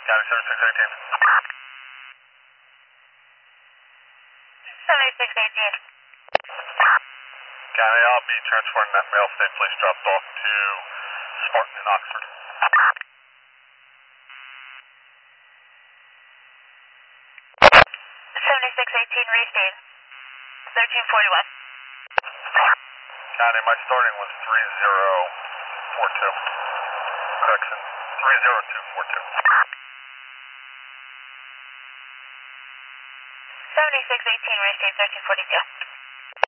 County 7618. 7618. County, I'll be transporting that mail safely dropped off to Spartan in Oxford. 7618, restate. 1341. County, my starting was 3042. Correction, 30242. 7618, restate 1342.